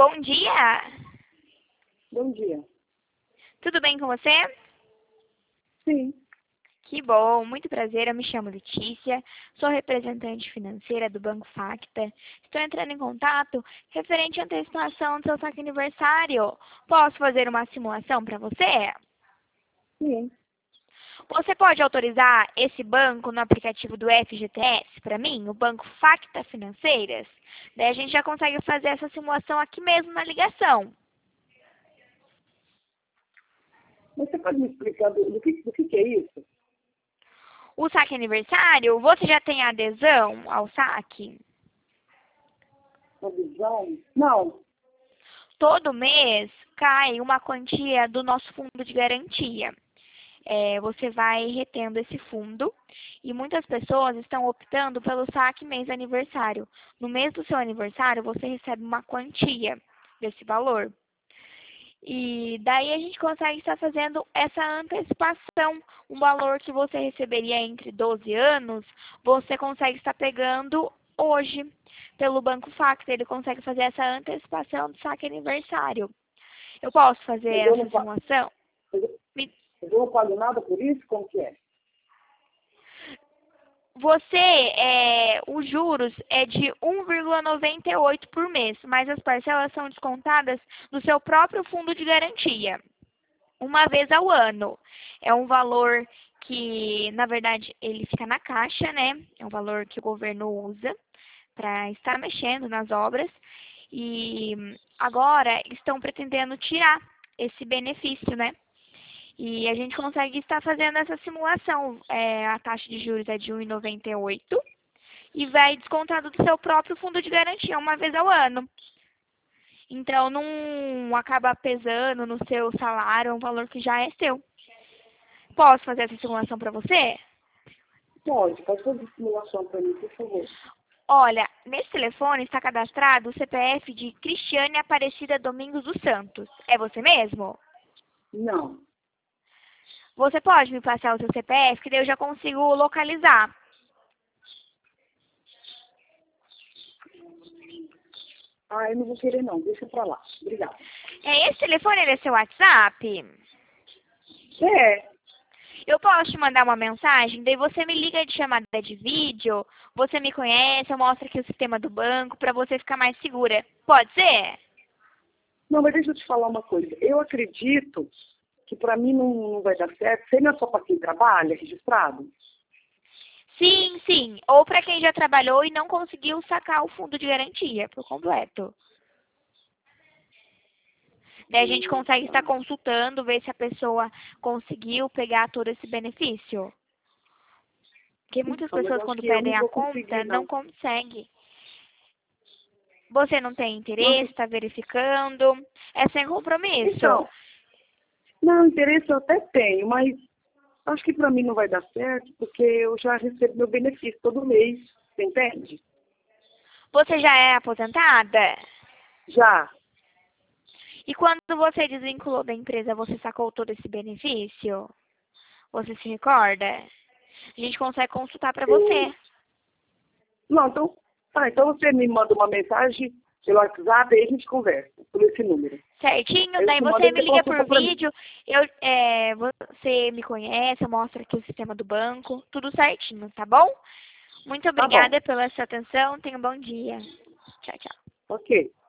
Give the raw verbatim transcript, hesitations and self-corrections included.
bom dia. Bom dia. Tudo bem com você? Sim. Que bom, muito prazer. Eu me chamo Letícia, sou representante financeira do Banco Facta. Estou entrando em contato referente à antecipação do seu saque aniversário. Posso fazer uma simulação para você? Sim. Você pode autorizar esse banco no aplicativo do F G T S para mim, o Banco Facta Financeiras? Daí a gente já consegue fazer essa simulação aqui mesmo na ligação. Você pode me explicar do, do, que, do que, que é isso? O saque aniversário, você já tem adesão ao saque? Adesão? Não. Todo mês cai uma quantia do nosso fundo de garantia. É, você vai retendo esse fundo e muitas pessoas estão optando pelo saque mês aniversário. No mês do seu aniversário, você recebe uma quantia desse valor. E daí a gente consegue estar fazendo essa antecipação. Um valor que você receberia entre doze anos, você consegue estar pegando hoje pelo Banco Facta. Ele consegue fazer essa antecipação do saque aniversário. Eu posso fazer Eu essa não, pa- simulação? eu, Me- eu não pago nada por isso? Como que é? Você, é, os juros é de um vírgula noventa e oito por mês, mas as parcelas são descontadas do seu próprio fundo de garantia, uma vez ao ano. É um valor que, na verdade, ele fica na caixa, né? É um valor que o governo usa para estar mexendo nas obras. E agora estão pretendendo tirar esse benefício, né? E a gente consegue estar fazendo essa simulação. É, a taxa de juros é de um vírgula noventa e oito e vai descontado do seu próprio fundo de garantia uma vez ao ano. Então, não acaba pesando no seu salário, é um valor que já é seu. Posso fazer essa simulação para você? Pode, pode fazer simulação para mim, por favor. Olha, nesse telefone está cadastrado o C P F de Cristiane Aparecida Domingos dos Santos. É você mesmo? Não. Você pode me passar o seu C P F, que daí eu já consigo localizar. Ah, eu não vou querer não, deixa pra lá. Obrigada. É, esse telefone ele é seu WhatsApp? É, Eu posso te mandar uma mensagem, daí você me liga de chamada de vídeo, você me conhece, eu mostro aqui o sistema do banco para você ficar mais segura. Pode ser? não, mas deixa eu te falar uma coisa. Eu acredito que para mim não, não vai dar certo. Você não é só para quem trabalha, registrado? Sim, sim. Ou para quem já trabalhou e não conseguiu sacar o fundo de garantia por completo. Daí a gente Hum, consegue estar tá. consultando, ver se a pessoa conseguiu pegar todo esse benefício. Porque muitas Ah, mas pessoas eu acho quando que eu não pedem a vou conta conseguir, não não. conseguem. Você não tem Não, interesse, está verificando, é sem compromisso. então, não, interesse eu até tenho, mas acho que para mim não vai dar certo, porque eu já recebo meu benefício todo mês, você entende? Você já é aposentada? Já. E quando você desvinculou da empresa, você sacou todo esse benefício? Você se recorda? A gente consegue consultar para Eu... você. Não, então, tá, então você me manda uma mensagem pelo WhatsApp e a gente conversa por esse número. Certinho? Aí eu Daí te mando você e me você liga consulta por para mim. vídeo, eu, é, você me conhece, eu mostro aqui o sistema do banco, tudo certinho, tá bom? Muito Tá bom, obrigada pela sua atenção, tenha um bom dia. Tchau, tchau. ok.